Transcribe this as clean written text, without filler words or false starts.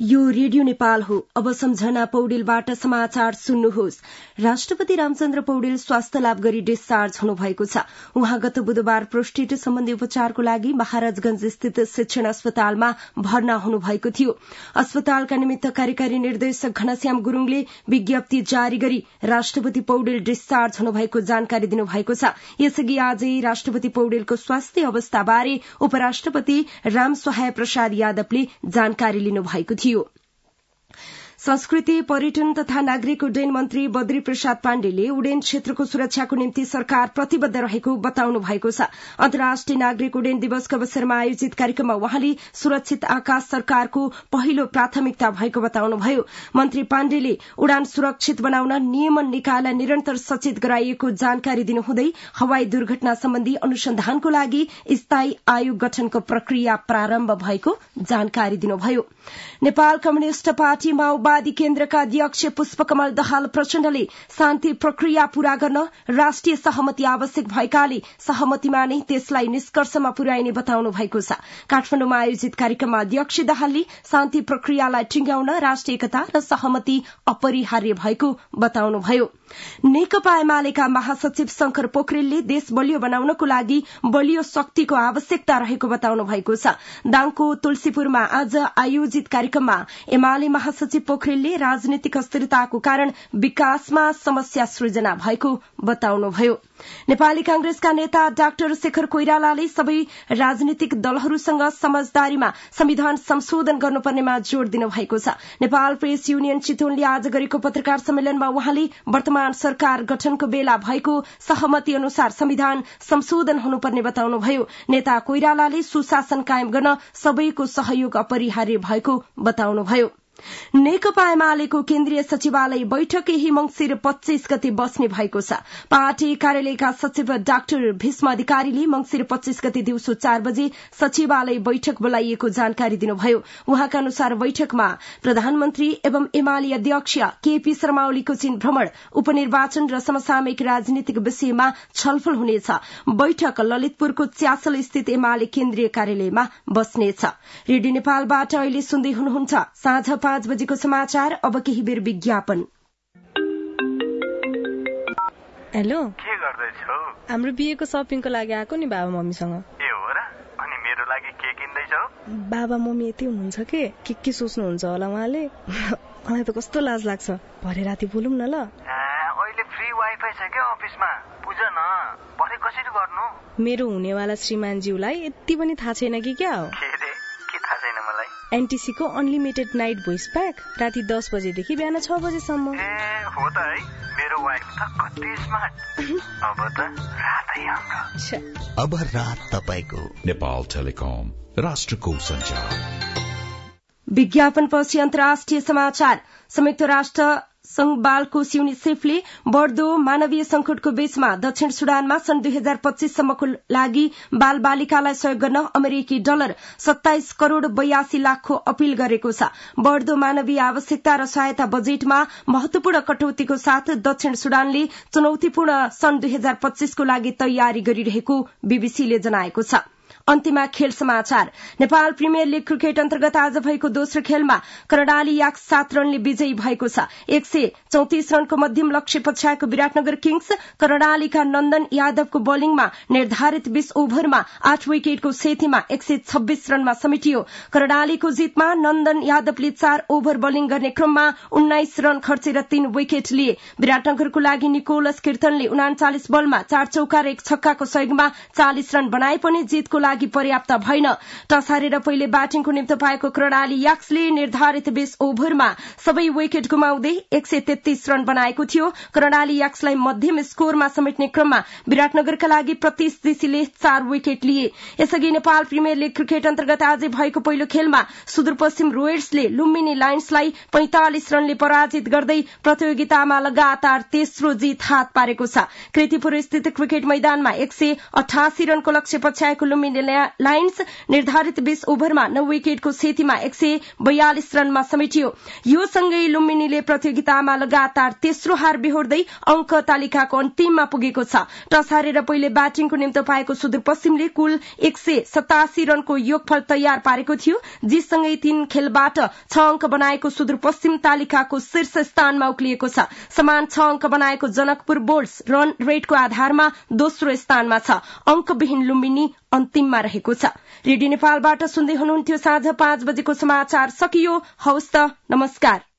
यो रेडियो नेपाल हो। अब सम्झना पौडेलबाट समाचार सुन्नुहोस्। राष्ट्रपति रामचन्द्र पौडेल स्वास्थ्य लाभ गरी डिस्चार्ज हुनुभएको छ। उहाँ गत बुधबार प्रोस्टेट सम्बन्धी उपचारको लागि महाराजगंज स्थित शिक्षण अस्पतालमा भर्ना हुनुभएको थियो। अस्पतालका निमित्त कार्यकारी निर्देशक घनश्याम गुरूङले विज्ञप्ति जारी गरी राष्ट्रपति पौडेल डिस्चार्ज हुनुभएको जानकारी दिनुभएको छ। यसअघि आजै राष्ट्रपति पौडेलको स्वास्थ्य अवस्थाबारे उपराष्ट्रपति रामसहाय प्रसाद यादवले जानकारी लिनुभएको थियो। संस्कृति पर्यटन तथा नागरिक उड्डयन मन्त्री बद्री प्रसाद पाण्डेले उड्डयन क्षेत्रको सुरक्षाको निम्ति सरकार प्रतिबद्ध रहेको बताउनु भएको छ। अन्तर्राष्ट्रिय नागरिक उड्डयन दिवसको अवसरमा आयोजित कार्यक्रममा उहाँले सुरक्षित आकाश सरकारको पहिलो प्राथमिकता भएको बताउनुभयो। मन्त्री पाण्डेले उडान सुरक्षित बनाउन नियमन निकायलाई निरन्तर सचेत गराइएको जानकारी दिनुहुँदै हवाई दुर्घटना सम्बन्धी अनुसन्धानको लागि स्थायी आयोग गठनको प्रक्रिया प्रारम्भ भएको जानकारी दिनुभयो। नेपाल कम्युनिष्ट पार्टी माओवादी केन्द्रका अध्यक्ष पुष्पकमल दाहाल प्रचण्डले शान्ति प्रक्रिया पूरा गर्न राष्ट्रिय सहमति आवश्यक भएकाले सहमतिमा नै त्यसलाई निष्कर्षमा पुर्याइने बताउनु भएको छ। काठमाडौँमा आयोजित कार्यक्रममा अध्यक्ष दाहालले शान्ति प्रक्रियालाई टुंग्याउन राष्ट्रिय एकता र सहमति अपरिहार्य भएको बताउनुभयो। नेकपा एमालेका महासचिव शंकर पोखरेलले देश बलियो बनाउनको लागि बलियो शक्तिको आवश्यकता रहेको बताउनु भएको छ। दाङको तुलसीपुरमा आज आयोजित कार्यक्रममा एमाले महासचिव पोखरेलले राजनीतिक अस्थिरताको कारण विकासमा समस्या सृजना भएको बताउनुभयो। नेपाली कांग्रेसका नेता डाक्टर शेखर कोइरालाले सबै राजनीतिक दलहरूसँग समझदारीमा संविधान संशोधन गर्नुपर्नेमा जोड़ दिनुभएको छ। नेपाल प्रेस युनियन चितवनले आज गरेको पत्रकार सम्मेलनमा उहाँले वर्तमान सरकार गठनको बेला भएको सहमति अनुसार संविधान संशोधन हुनुपर्ने बताउनुभयो। नेता कोइरालाले सुशासन कायम गर्न सबैको सहयोग अपरिहार्य भएको बताउनुभयो। नेकपा एमालेको केन्द्रीय सचिवालय बैठक यही मंसिर 25 गते बस्ने भएको छ। पार्टी कार्यालयका सचिव डाक्टर भीष्म अधिकारीले मंसिर 25 गते दिउँसो 4 बजे सचिवालय बैठक बोलाइएको जानकारी दिनुभयो। उहाँका अनुसार बैठकमा प्रधानमन्त्री एवं एमाले अध्यक्ष केपी शर्मा ओलीको चीन भ्रमण, उपनिर्वाचन र समसामयिक राजनीतिक विषयमा छलफल हुनेछ। बैठक ललितपुरको च्यासल स्थित एमाले केन्द्रीय कार्यालयमा बस्नेछ। रेडियो नेपालबाट अहिले सुन्दै हुनुहुन्छ साँझ 5 बजेको समाचार। अब केही बेर विज्ञापन। हेलो, के गर्दैछौ? हाम्रो बिहेको शपिङको लागि आएको नि बाबा मम्मीसँग। ए हो र? अनि मेरो लागि के किन्दैछौ? बाबा मम्मी यति हुनुहुन्छ के सोच्नुहुन्छ होला उहाँले। मलाई त कस्तो लाज लाग्छ। भरे राति बोलौँ न ल। अहिले फ्री वाइफाई छ के अफिसमा? बुझ न, भरे कसरी गर्नु? मेरो हुनेवाला श्रीमानज्यूलाई यति पनि थाहा छैन कि क्या हो? के थाहा छैन मलाई? एनटीसी को अनलिमिटेड नाइट भोइस प्याक राति 10 बजेदेखि बिहान 6 बजेसम्म। हो त है, मेरो वाइफ त कति स्मार्ट। अब त रातै हाम्रो। अब रात तपाईको। नेपाल टेलिकम, राष्ट्रको संचार। विज्ञापनपछि अन्तर्राष्ट्रिय समाचार। संयुक्त राष्ट्र संघ बालकोष युनिसेफले बढ्दो मानवीय संकटको बीचमा दक्षिण सुडानमा सन् 2025 सम्मको लागि बाल बालिकालाई सहयोग गर्न अमेरिकी डलर 27 करोड़ 82 लाखको अपील गरेको छ। बढ्दो मानवीय आवश्यकता र सहायता बजेटमा महत्वपूर्ण कटौतीको साथ दक्षिण सुडानले चुनौतीपूर्ण सन् 2025 को लागि तयारी गरिरहेको बीबीसीले जनाएको छ। अन्त्यमा खेल समाचार। नेपाल प्रिमियर लीग क्रिकेट अन्तर्गत आज भएको दोस्रो खेलमा कर्णाली याक्स 7 रनले विजयी भएको छ। 134 रनको मध्यम लक्ष्य पछ्याएको विराटनगर किङ्स कर्णालीका नन्दन यादवको बोलिङमा निर्धारित 20 ओभरमा 8 विकेटको क्षतिमा 126 रनमा समेटियो। कर्णालीको जितमा नन्दन यादवले 4 ओभर बोलिङ गर्ने क्रममा 19 रन खर्चेर 3 विकेट लिए। विराटनगरको लागि निकोलस कीर्तनले 39 बलमा 4 चौका र 1 छक्काको सहयोगमा 40 रन बनाए पनि जितको लागि पर्याप्त भएन। टस हारेर पहिले ब्याटिङको निम्ति पाएको कर्णाली याक्सले निर्धारित 20 ओभरमा सबै विकेट गुमाउँदै 133 रन बनाएको थियो। कर्णाली याक्सलाई मध्यम स्कोरमा समेट्ने क्रममा विराटनगरका लागि प्रतीश जोशीले 4 विकेट लिए। यसअघि नेपाल प्रिमियर लीग क्रिकेट अन्तर्गत आज भएको पहिलो खेलमा सुदूरपश्चिम रोयर्सले लुम्बिनी लायन्सलाई 45 रनले पराजित गर्दै प्रतियोगितामा लगातार तेस्रो जित हात पारेको छ। कृतिपुर स्थित क्रिकेट मैदानमा 188 रनको लक्ष्य पछ्याएको लुम्बिनी लायन्स निर्धारित 20 ओभरमा 9 विकेटको क्षतिमा 142 रनमा समेटियो। यो सँगै लुम्बिनीले प्रतियोगितामा लगातार तेस्रो हार बेहोर्दै अंक तालिकाको अन्तिममा पुगेको छ। टस हारेर पहिले ब्याटिङको निम्तो पाएको सुदूरपश्चिमले कुल 187 रनको योगफल तयार पारेको थियो। जितसँगै 3 खेलबाट 6 अंक बनाएको सुदूरपश्चिम तालिकाको शीर्ष स्थानमा उक्लिएको छ। समान 6 अंक बनाएको जनकपुर बोल्ट्स रन रेटको आधारमा दोस्रो स्थानमा छ। अंकविहीन लुम्बिनी अन्तिममा रहेको छ। रेडियो नेपालबाट सुन्दै हुनुहुन्थ्यो साँझ 5 बजेको समाचार सकियो। हवस् त, नमस्कार।